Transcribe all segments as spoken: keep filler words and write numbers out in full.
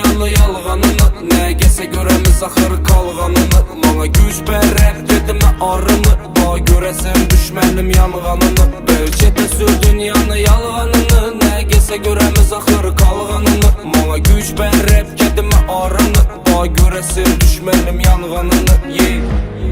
dünyanı yalğanını, nə gəlsə görəmiz axır qalğanını. Mana güc bərəb dedimə arını, ba görəsən düşmənim yanğanını. Bəlkə də sür dünyanı yalğanını, nə gəlsə görəmiz axır qalğanını. Mana güc bərəb dedimə arını, ba görəsən düşmənim yanğanını. Yeah.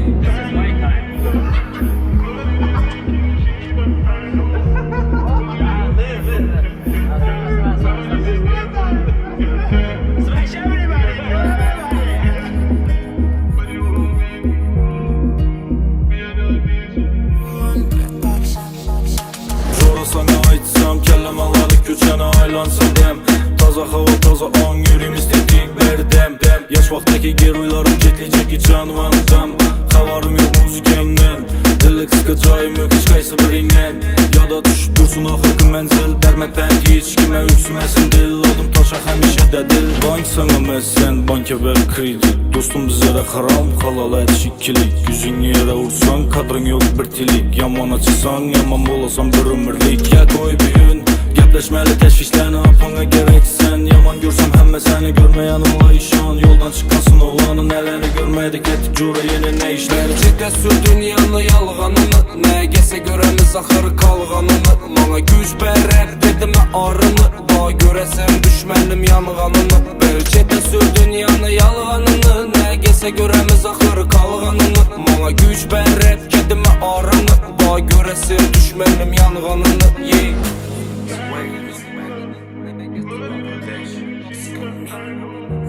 Sana aytsam kəlləmələri köçənə aylansın dem. Taza hava, taza an, yüreğim istedik berdem dem. Yaş vaxtdaki geroylarım getlicə ki canvanıdan. Xavarım yox müzikamdan, dilli qısqacayım yox heç qaysı birindən. Yada düşüb dursun axırqı mənzil, dərmə pənd heç kimə üksüməsin dil. Adım taşa həmişə dədil, bank sana məsən, banka ver kredit. Dostum bizlərə xaram, halal ədiş ikilik. Yüzün yerə vursan, kadrın yox bir tilik. Yaman açısan, yaman bolasan bir ömürlik. Ya qoy bir gün, gəpləşməli təşvişləni apana gərəksən. Yaman görsəm həmmə səni görməyən ola işan. Yoldan çıxansın oğlanın ələni görmədik etdik cura yeni nə işlər. Bəlkə də sür dünyanı yalğanını, nə gəlsə görəmiz axır qalğanını. Mana güc bərəb dedimə arını, ba görəsən düşmənim yanğanını. Bəlkə də sür dünyanı yalğanını, nə gəlsə görəmiz axır qalğanını. Mana güc bərəb dedimə arını, ba görəsən düşmənim yanğanını. Yeah.